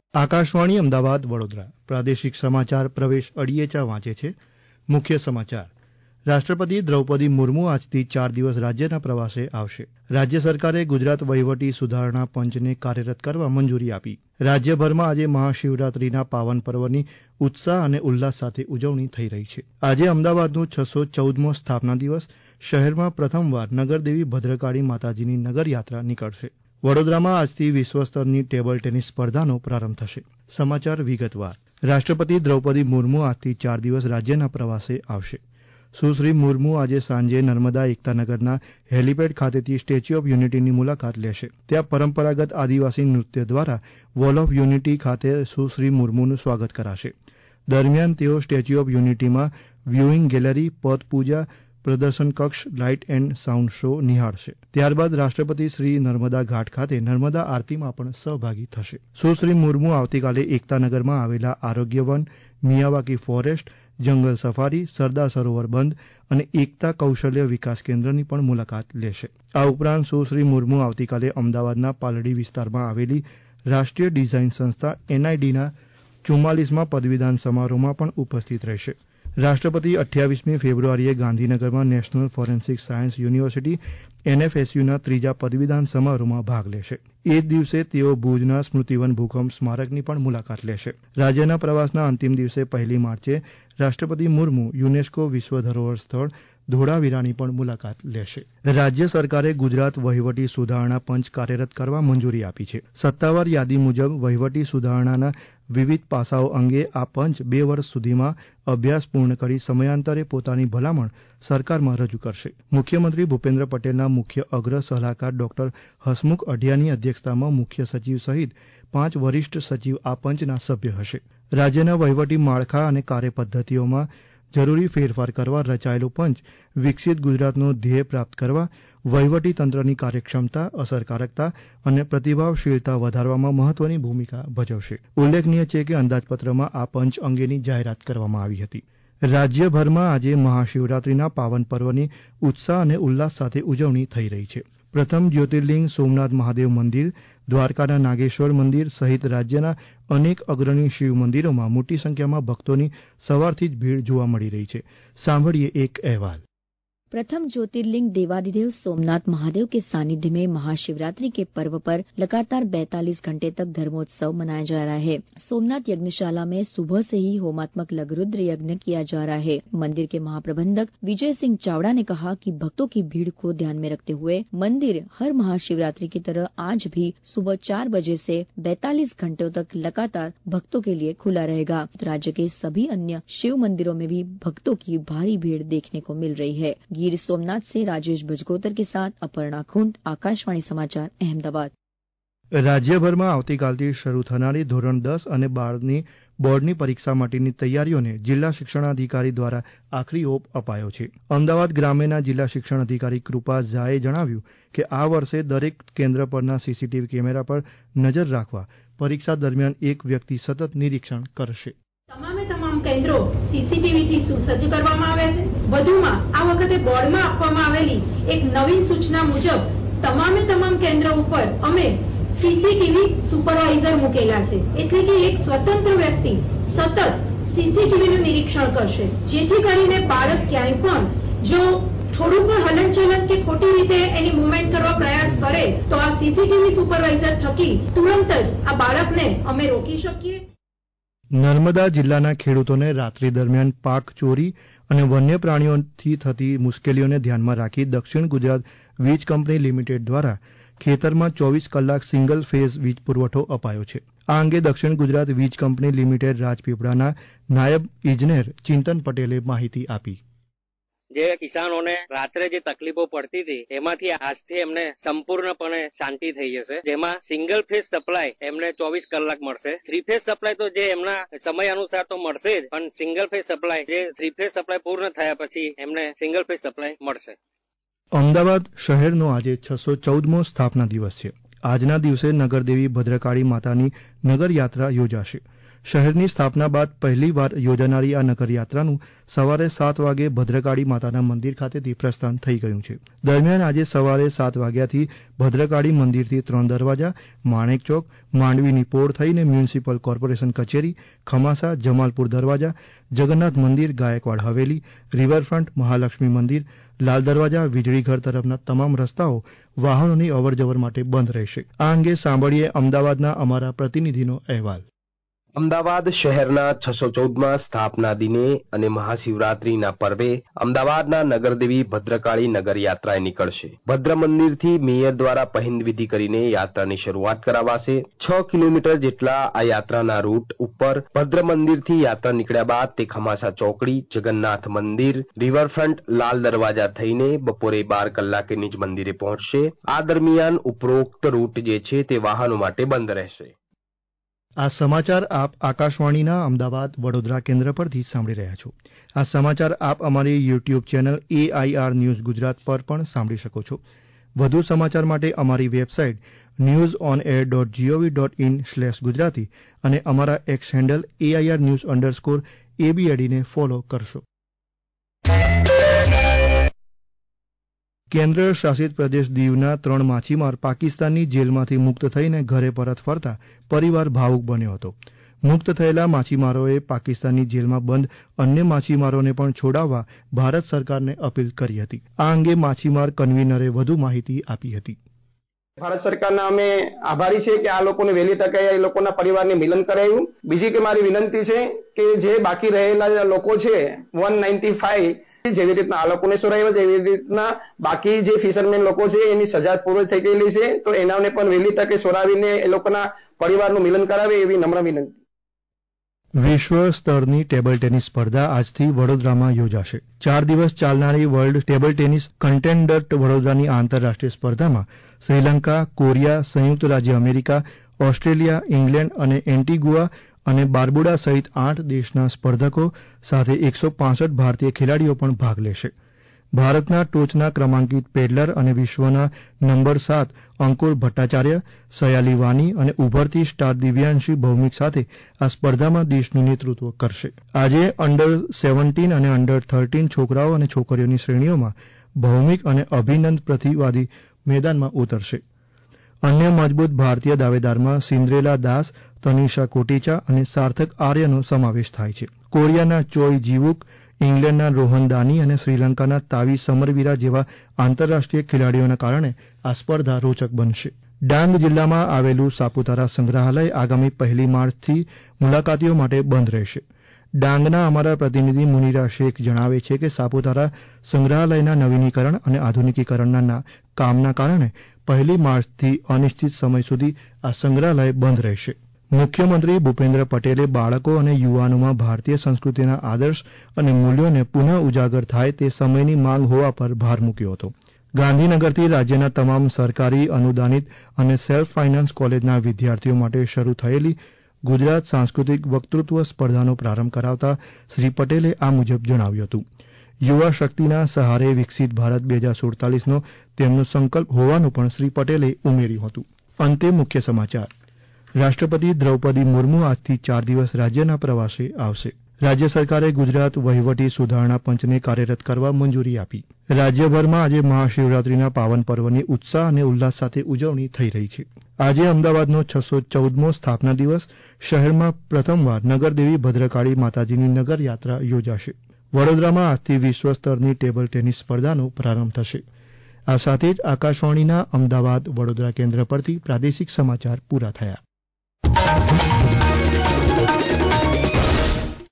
આકાશવાણી અમદાવાદ વડોદરા પ્રાદેશિક સમાચાર પ્રવેશ અડિયેચા વાંચે છે. મુખ્ય સમાચાર. રાષ્ટ્રપતિ દ્રૌપદી મુર્મુ આજથી 4 દિવસ રાજ્યના પ્રવાસે આવશે. રાજ્ય સરકારે ગુજરાત વહીવટી સુધારણા પંચને કાર્યરત કરવા મંજૂરી આપી. રાજ્યભરમાં આજે મહાશિવરાત્રીના પાવન પર્વની ઉત્સાહ અને ઉલ્લાસ સાથે ઉજવણી થઈ રહી છે. આજે અમદાવાદનો 614મો સ્થાપના દિવસ. શહેરમાં પ્રથમવાર નગરદેવી ભદ્રકાળી માતાજીની નગરયાત્રા નીકળશે. વડોદરામાં આજથી વિશ્વસ્તરની ટેબલ ટેનિસ સ્પર્ધાનો પ્રારંભ થશે. સમાચાર વિગતવાર. રાષ્ટ્રપતિ દ્રૌપદી મુર્મુ આજથી 4 દિવસ રાજ્યના પ્રવાસે આવશે. સુશ્રી મુર્મુ આજે સાંજે નર્મદા એકતાનગરના હેલીપેડ ખાતેથી સ્ટેચ્યુ ઓફ યુનિટીની મુલાકાત લેશે. ત્યાં પરંપરાગત આદિવાસી નૃત્ય દ્વારા વોલ ઓફ યુનિટી ખાતે સુશ્રી મુર્મુનું સ્વાગત કરાશે. દરમિયાન તેઓ સ્ટેચ્યુ ઓફ યુનિટીમાં વ્યુઇંગ ગેલેરી, પદ પૂજા, પ્રદર્શન કક્ષ, લાઇટ એન્ડ સાઉન્ડ શો નિહાળશે. ત્યારબાદ રાષ્ટ્રપતિ શ્રી નર્મદા ઘાટ ખાતે નર્મદા આરતીમાં પણ સહભાગી થશે. સુશ્રી મુર્મુ આવતીકાલે એકતાનગરમાં આવેલા આરોગ્ય વન, મિયાવાકી ફોરેસ્ટ, જંગલ સફારી, સરદાર સરોવર બંધ અને એકતા કૌશલ્ય વિકાસ કેન્દ્રની પણ મુલાકાત લેશે. આ ઉપરાંત સુશ્રી મુર્મુ આવતીકાલે અમદાવાદના પાલડી વિસ્તારમાં આવેલી રાષ્ટ્રીય ડિઝાઇન સંસ્થા NIDના 44મા પદવીદાન સમારોહમાં પણ ઉપસ્થિત રહેશે. રાષ્ટ્રપતિ 28મી ફેબ્રુઆરીએ ગાંધીનગરમાં નેશનલ ફોરેન્સિક સાયન્સ યુનિવર્સિટી NFSUના 3જા પદવીદાન સમારોહમાં ભાગ લેશે. એ જ દિવસે તેઓ ભુજના સ્મૃતિવન ભૂકંપ સ્મારકની પણ મુલાકાત લેશે. રાજ્યના પ્રવાસના અંતિમ દિવસે 1 માર્ચે રાષ્ટ્રપતિ મુર્મુ યુનેસ્કો વિશ્વ ધરોહર સ્થળ ધોળાવીરાની પણ મુલાકાત લેશે. રાજ્ય સરકારે ગુજરાત વહીવટી સુધારણા પંચ કાર્યરત કરવા મંજૂરી આપી છે. સત્તાવાર યાદી મુજબ વહીવટી સુધારણાના વિવિધ પાસાઓ અંગે આ પંચ 2 વર્ષ સુધીમાં અભ્યાસ પૂર્ણ કરી સમયાંતરે પોતાની ભલામણ સરકારમાં રજૂ કરશે. મુખ્યમંત્રી ભૂપેન્દ્ર પટેલના મુખ્ય અગ્ર સલાહકાર ડોક્ટર હસમુખ અઢિયાની અધ્યક્ષતામાં મુખ્ય સચિવ સહિત 5 વરિષ્ઠ સચિવ આ પંચના સભ્ય હશે. રાજ્યના વહીવટી માળખા અને કાર્યપદ્ધતિઓમાં જરૂરી ફેરફાર કરવા રચાયેલું પંચ વિકસિત ગુજરાતનો ધ્યેય પ્રાપ્ત કરવા વહીવટી તંત્રની કાર્યક્ષમતા, અસરકારકતા અને પ્રતિભાવશીલતા વધારવામાં મહત્વની ભૂમિકા ભજવશે. ઉલ્લેખનીય છે કે અંદાજપત્રમાં આ પંચ અંગેની જાહેરાત કરવામાં આવી હતી. રાજ્યભરમાં આજે મહાશિવરાત્રીના પાવન પર્વની ઉત્સાહ અને ઉલ્લાસ સાથે ઉજવણી થઈ રહી છે. પ્રથમ જ્યોતિર્લિંગ સોમનાથ મહાદેવ મંદિર, દ્વારકાના નાગેશ્વર મંદિર સહિત રાજ્યના અનેક અગ્રણી શિવ મંદિરોમાં મોટી સંખ્યામાં ભક્તોની સવારથી જ ભીડ જોવા મળી રહી છે. સાંભળીએ એક અહેવાલ. प्रथम ज्योतिर्लिंग देवादिदेव सोमनाथ महादेव के सानिध्य में महाशिवरात्रि के पर्व पर लगातार 42 घंटे तक धर्मोत्सव मनाया जा रहा है. सोमनाथ यज्ञशाला में सुबह से ही होमात्मक लघुरुद्र यज्ञ किया जा रहा है. मंदिर के महाप्रबंधक विजय सिंह चावड़ा ने कहा कि भक्तों की भीड़ को ध्यान में रखते हुए मंदिर हर महाशिवरात्रि की तरह आज भी सुबह 4 बजे से 42 घंटों तक लगातार भक्तों के लिए खुला रहेगा. राज्य के सभी अन्य शिव मंदिरों में भी भक्तों की भारी भीड़ देखने को मिल रही है. गीर सोमनाथ से राजेश भजगोतर के साथ अपर्णा खुंट, आकाशवाणी समाचार, अहमदाबाद. રાજ્યભરમાં આવતીકાલથી શરૂ થનારી ધોરણ 10 અને 12ની બોર્ડની પરીક્ષા માટેની તૈયારીઓને જિલ્લા શિક્ષણાધિકારી દ્વારા આખરી ઓપ અપાયો છે. અમદાવાદ ગ્રામ્યના જિલ્લા શિક્ષણાધિકારી કૃપા ઝાએ જણાવ્યું કે આ વર્ષે દરેક કેન્દ્ર પરના સીસીટીવી કેમેરા પર નજર રાખવા પરીક્ષા દરમિયાન એક વ્યક્તિ સતત નિરીક્ષણ કરશે. તમામ કેન્દ્રો સીસીટીવીથી સુસજ્જ કરવામાં આવ્યા છે. વધુમાં આ વખતે બોર્ડમાં આપવામાં આવેલી એક નવીન સૂચના મુજબ તમામ કેન્દ્રો ઉપર અમે સીસીટીવી સુપરવાઇઝર મૂકેલા છે. એટલે કે એક સ્વતંત્ર વ્યક્તિ સતત સીસીટીવીનું નિરીક્ષણ કરશે, જેથી કરીને બાળક ક્યાંય પણ જો થોડું પણ હલનચલન કે ખોટી રીતે એની મૂવમેન્ટ કરવા પ્રયાસ કરે તો આ સીસીટીવી સુપરવાઇઝર થકી તુરંત જ આ બાળકને અમે રોકી શકીએ. નર્મદા જિલ્લાના ખેડૂતોને રાત્રિ દરમિયાન પાક ચોરી અને વન્ય પ્રાણીઓથી થતી મુશ્કેલીઓને ધ્યાનમાં રાખી દક્ષિણ ગુજરાત વીજ કંપની લિમિટેડ દ્વારા ખેતરમાં 24 કલાક સિંગલ ફેઝ વીજ પુરવઠો અપાયો છે. આ અંગે દક્ષિણ ગુજરાત વીજ કંપની લિમિટેડ રાજપીપળાના નાયબ ઇજનેર ચિંતન પટેલે માહિતી આપી. જે કિસાનોને રાત્રે જે તકલીફો પડતી હતી એમાંથી આજથી એમને સંપૂર્ણપણે શાંતિ થઈ જશે. જેમાં સિંગલ ફેઝ સપ્લાય એમને 24 કલાક મળશે. 3 ફેઝ સપ્લાય તો જે એમના સમય અનુસાર તો મળશે જ, પણ સિંગલ ફેઝ સપ્લાય જે 3 ફેઝ સપ્લાય પૂર્ણ થયા પછી એમને સિંગલ ફેઝ સપ્લાય મળશે. અમદાવાદ શહેરનો આજે 614મો સ્થાપના દિવસ છે. આજના દિવસે નગરદેવી ભદ્રકાળી માતાની નગરયાત્રા યોજાશે. શહેરની સ્થાપના બાદ પહેલીવાર યોજાનારી આ નગરયાત્રાનું સવારે 7 વાગે ભદ્રકાળી માતાના મંદિર ખાતેથી પ્રસ્થાન થઈ ગયું છે. દરમિયાન આજે સવારે 7 વાગ્યાથી ભદ્રકાળી મંદિરથી 3 દરવાજા, માણેક ચોક, માંડવીની પોળ થઈને મ્યુનિસિપલ કોર્પોરેશન કચેરી, ખમાસા, જમાલપુર દરવાજા, જગન્નાથ મંદિર, ગાયકવાડ હવેલી, રિવરફ્રન્ટ, મહાલક્ષ્મી મંદિર, લાલ દરવાજા, વીજળીઘર તરફના તમામ રસ્તાઓ વાહનોની અવરજવર માટે બંધ રહેશે. આ અંગે સાંભળીએ અમદાવાદના અમારા પ્રતિનિધિનો અહેવાલ. અમદાવાદ શહેરના 614માં સ્થાપના દિને અને મહાશિવરાત્રીના પર્વે અમદાવાદના નગરદેવી ભદ્રકાળી નગરયાત્રાએ નીકળશે. ભદ્ર મંદિરથી મેયર દ્વારા પહિંદ વિધિ કરીને યાત્રાની શરૂઆત કરાવાશે. 6 કિલોમીટર જેટલા આ યાત્રાના રૂટ ઉપર ભદ્ર મંદિરથી યાત્રા નીકળ્યા બાદ તે ખમાસા ચોકડી, જગન્નાથ મંદિર, રિવરફ્રન્ટ, લાલ દરવાજા થઈને બપોરે 12 કલાકે નિજ મંદિરે પહોંચશે. આ દરમિયાન ઉપરોક્ત રૂટ જે છે તે વાહનો માટે બંધ રહેશે. આ સમાચાર આપ આકાશવાણીના અમદાવાદ વડોદરા કેન્દ્ર પરથી સાંભળી રહ્યા છો. આ સમાચાર આપ અમારી YouTube channel AIR news Gujarat પર પણ સાંભળી શકો છો. વધુ સમાચાર માટે અમારી વેબસાઇટ newsonair.gov.in/gujarati અને અમારા એક્સ હેન્ડલ AIR_news_ABAD ને ફોલો કરશો. કેન્દ્ર શાસિત પ્રદેશ દીવના 3 માછીમાર પાકિસ્તાનની જેલમાંથી મુક્ત થઈને ઘરે પરત ફરતા પરિવાર ભાવુક બન્યો હતો. મુક્ત થયેલા માછીમારોએ પાકિસ્તાનની જેલમાં બંધ અન્ય માછીમારોને પણ છોડાવવા ભારત સરકારને અપીલ કરી હતી. આ અંગે માછીમાર કન્વીનરે વધુ માહિતી આપી હતી. ભારત સરકારના અમે આભારી છે કે આ લોકોને વહેલી તકે એ લોકોના પરિવારને મિલન કરાવ્યું. બીજી કે મારી વિનંતી છે કે જે બાકી રહેલા લોકો છે 195 જેવી રીતના આ લોકોને છોડાવ્યા જેવી રીતના બાકી જે ફિશરમેન લોકો છે એની સજા પૂરી થઈ ગયેલી છે તો એનાને પણ વહેલી તકે છોડાવીને એ લોકોના પરિવારનું મિલન કરાવે એવી નમ્ર વિનંતી. વિશ્વ સ્તરની ટેબલ ટેનિસ સ્પર્ધા આજથી વડોદરામાં યોજાશે. 4 દિવસ ચાલનારી વર્લ્ડ ટેબલ ટેનિસ કન્ટેન્ડર વડોદરાની આંતરરાષ્ટ્રીય સ્પર્ધામાં શ્રીલંકા, કોરિયા, સંયુક્ત રાજ્ય અમેરિકા, ઓસ્ટ્રેલિયા, ઇંગ્લેન્ડ અને એન્ટીગુઆ અને બાર્બુડા સહિત 8 દેશના સ્પર્ધકો સાથે 165 ભારતીય ખેલાડીઓ પણ ભાગ લેશે. ભારતના ટોચના ક્રમાંકિત પેડલર અને વિશ્વના નંબર 7 અંકુર ભટ્ટાચાર્ય, સયાલી વાની અને ઉભરતી સ્ટાર દિવ્યાંશી ભૌમિક સાથે આ સ્પર્ધામાં દેશનું નેતૃત્વ કરશે. આજે અંડર 17 અને અંડર 13 છોકરાઓ અને છોકરીઓની શ્રેણીઓમાં ભૌમિક અને અભિનંદ પ્રતિવાદી મેદાનમાં ઉતરશે. અન્ય મજબૂત ભારતીય દાવેદારમાં સિન્દ્રેલા દાસ, તનિષા કોટેચા અને સાર્થક આર્યનો સમાવેશ થાય છે. કોરિયાના ચોય જીવુક, ઇંગ્લેન્ડના રોહન દાની અને શ્રીલંકાના તાવી સમરવીરા જેવા આંતરરાષ્ટ્રીય ખેલાડીઓના કારણે આ સ્પર્ધા રોચક બનશે. ડાંગ જિલ્લામાં આવેલું સાપુતારા સંગ્રહાલય આગામી 1 માર્ચથી મુલાકાતીઓ માટે બંધ રહેશે. ડાંગના અમારા પ્રતિનિધિ મુનીરા શેખ જણાવે છે કે સાપુતારા સંગ્રહાલયના નવીનીકરણ અને આધુનિકીકરણના કામના કારણે 1 માર્ચથી અનિશ્ચિત સમય સુધી આ સંગ્રહાલય બંધ રહેશે. મુખ્યમંત્રી ભૂપેન્દ્ર પટેલે બાળકો અને યુવાનોમાં ભારતીય સંસ્કૃતિના આદર્શ અને મૂલ્યોને પુનઃ ઉજાગર થાય તે સમયની માંગ હોવા પર ભાર મૂક્યો હતો. ગાંધીનગરથી રાજ્યના તમામ સરકારી, અનુદાનિત અને સેલ્ફ ફાઇનાન્સ કોલેજના વિદ્યાર્થીઓ માટે શરૂ થયેલી ગુજરાત સાંસ્કૃતિક વક્તૃત્વ સ્પર્ધાનો પ્રારંભ કરાવતા શ્રી પટેલે આ મુજબ જણાવ્યું હતું. યુવા શક્તિના સહારે વિકસિત ભારત 2047નો તેમનો સંકલ્પ હોવાનું પણ શ્રી પટેલે ઉમેર્યું હતું. અંતે મુખ્ય સમાચાર. રાષ્ટ્રપતિ દ્રૌપદી મુર્મુ આજથી 4 દિવસ રાજ્યના પ્રવાસે આવશે. રાજ્ય સરકારે ગુજરાત વહીવટી સુધારણા પંચને કાર્યરત કરવા મંજૂરી આપી. રાજ્યભરમાં આજે મહાશિવરાત્રીના પાવન પર્વની ઉત્સાહ અને ઉલ્લાસ સાથે ઉજવણી થઈ રહી છે. આજે અમદાવાદનો 614મો સ્થાપના દિવસ. શહેરમાં પ્રથમવાર નગરદેવી ભદ્રકાળી માતાજીની નગરયાત્રા યોજાશે. વડોદરામાં આજથી વિશ્વ સ્તરની ટેબલ ટેનિસ સ્પર્ધાનો પ્રારંભ થશે. આ સાથે જ આકાશવાણીના અમદાવાદ વડોદરા કેન્દ્ર પરથી પ્રાદેશિક સમાચાર પૂરા થયા.